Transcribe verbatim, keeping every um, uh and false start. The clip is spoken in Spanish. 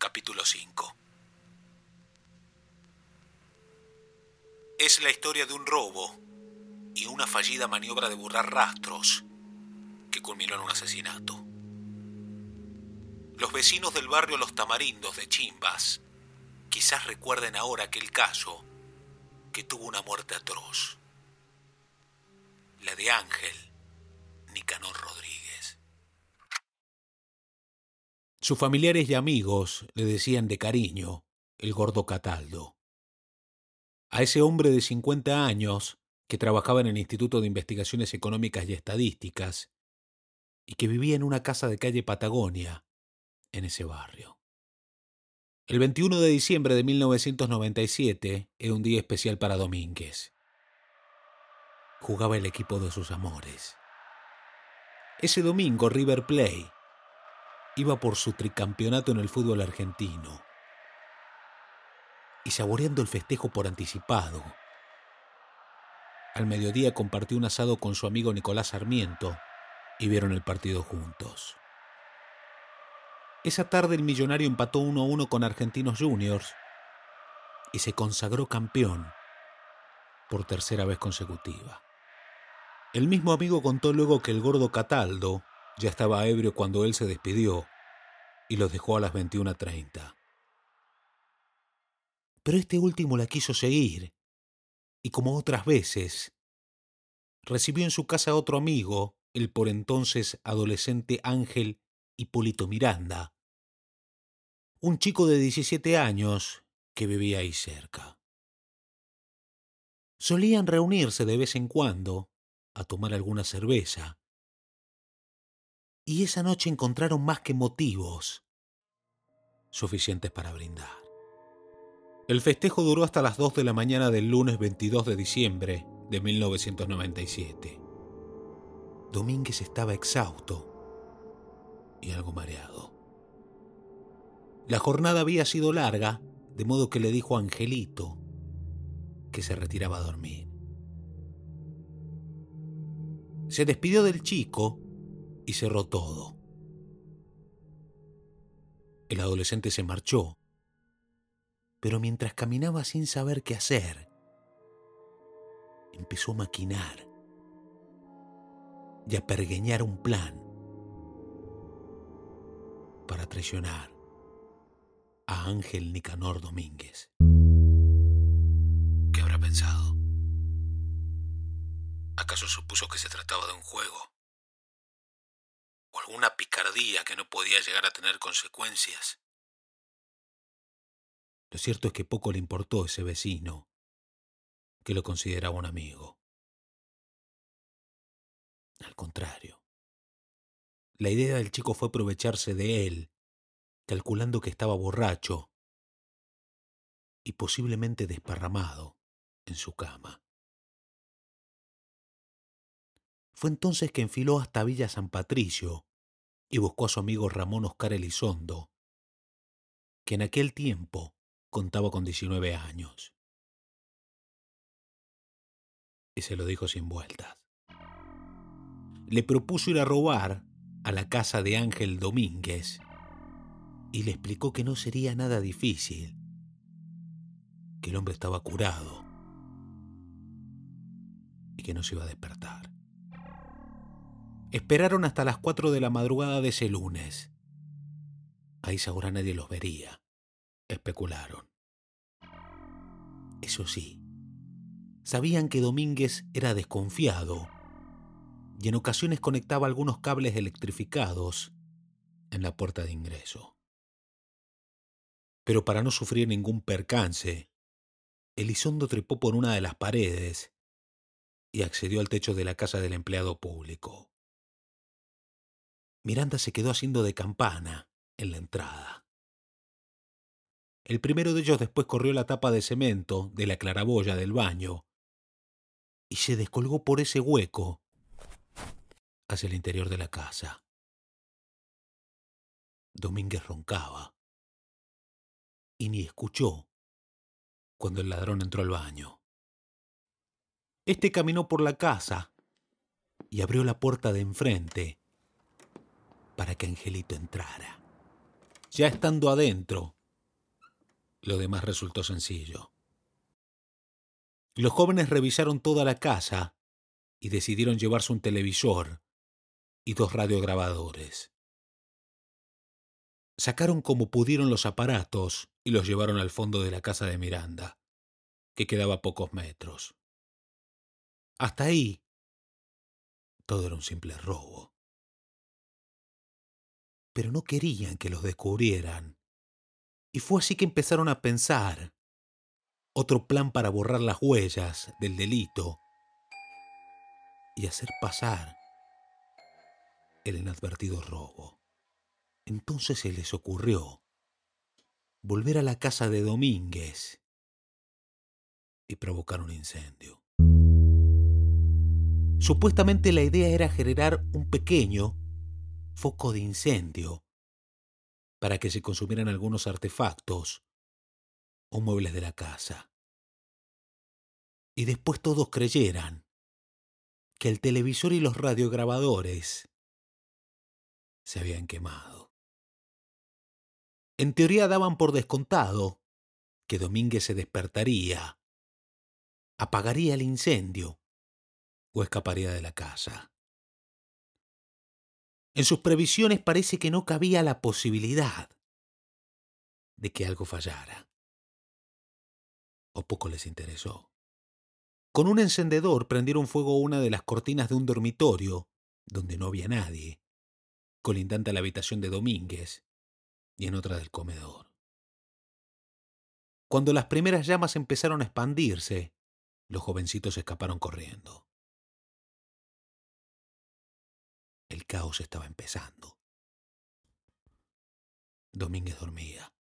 capítulo cinco. Es la historia de un robo y una fallida maniobra de borrar rastros que culminó en un asesinato. Los vecinos del barrio Los Tamarindos de Chimbas quizás recuerden ahora aquel caso que tuvo una muerte atroz. La de Ángel Nicanor Rodríguez. Sus familiares y amigos le decían de cariño el Gordo Cataldo. A ese hombre de cincuenta años que trabajaba en el Instituto de Investigaciones Económicas y Estadísticas y que vivía en una casa de calle Patagonia, en ese barrio. El veintiuno de diciembre de mil novecientos noventa y siete era un día especial para Domínguez. Jugaba el equipo de sus amores. Ese domingo River Plate iba por su tricampeonato en el fútbol argentino. Y saboreando el festejo por anticipado, al mediodía compartió un asado con su amigo Nicolás Sarmiento y vieron el partido juntos. Esa tarde el millonario empató uno a uno con Argentinos Juniors y se consagró campeón por tercera vez consecutiva. El mismo amigo contó luego que el Gordo Cataldo ya estaba ebrio cuando él se despidió y los dejó a las veintiuna treinta. Pero este último la quiso seguir y, como otras veces, recibió en su casa a otro amigo, el por entonces adolescente Ángel Hipólito Miranda, un chico de diecisiete años que vivía ahí cerca. Solían reunirse de vez en cuando a tomar alguna cerveza, y esa noche encontraron más que motivos suficientes para brindar. El festejo duró hasta las dos de la mañana del lunes veintidós de diciembre de mil novecientos noventa y siete. Domínguez estaba exhausto y algo mareado. La jornada había sido larga, de modo que le dijo a Angelito que se retiraba a dormir. Se despidió del chico y cerró todo. El adolescente se marchó, pero mientras caminaba sin saber qué hacer, empezó a maquinar y a pergeñar un plan para traicionar a Ángel Nicanor Domínguez. ¿Qué habrá pensado? ¿Acaso supuso que se trataba de un juego? ¿O alguna picardía que no podía llegar a tener consecuencias? Lo cierto es que poco le importó ese vecino, que lo consideraba un amigo. Al contrario, la idea del chico fue aprovecharse de él, calculando que estaba borracho y posiblemente desparramado en su cama. Fue entonces que enfiló hasta Villa San Patricio y buscó a su amigo Ramón Oscar Elizondo, que en aquel tiempo contaba con diecinueve años. Y se lo dijo sin vueltas. Le propuso ir a robar a la casa de Ángel Domínguez y le explicó que no sería nada difícil, que el hombre estaba curado y que no se iba a despertar. Esperaron hasta las cuatro de la madrugada de ese lunes. A esa hora nadie los vería, especularon. Eso sí, sabían que Domínguez era desconfiado y en ocasiones conectaba algunos cables electrificados en la puerta de ingreso. Pero para no sufrir ningún percance, Elizondo trepó por una de las paredes y accedió al techo de la casa del empleado público. Miranda se quedó haciendo de campana en la entrada. El primero de ellos después corrió la tapa de cemento de la claraboya del baño y se descolgó por ese hueco hacia el interior de la casa. Domínguez roncaba y ni escuchó cuando el ladrón entró al baño. Este caminó por la casa y abrió la puerta de enfrente para que Angelito entrara. Ya estando adentro, Lo demás resultó sencillo. Los jóvenes revisaron toda la casa y decidieron llevarse un televisor y dos radiograbadores. Sacaron como pudieron los aparatos y los llevaron al fondo de la casa de Miranda, que quedaba a pocos metros. Hasta ahí, todo era un simple robo. Pero no querían que los descubrieran. Y fue así que empezaron a pensar otro plan para borrar las huellas del delito y hacer pasar el inadvertido robo. Entonces se les ocurrió volver a la casa de Domínguez y provocar un incendio. Supuestamente la idea era generar un pequeño foco de incendio para que se consumieran algunos artefactos o muebles de la casa. Y después todos creyeran que el televisor y los radiograbadores se habían quemado. En teoría daban por descontado que Domínguez se despertaría, apagaría el incendio o escaparía de la casa. En sus previsiones parece que no cabía la posibilidad de que algo fallara. O poco les interesó. Con un encendedor prendieron fuego a una de las cortinas de un dormitorio donde no había nadie, colindante a la habitación de Domínguez y en otra del comedor. Cuando las primeras llamas empezaron a expandirse, los jovencitos escaparon corriendo. El caos estaba empezando. Domínguez dormía.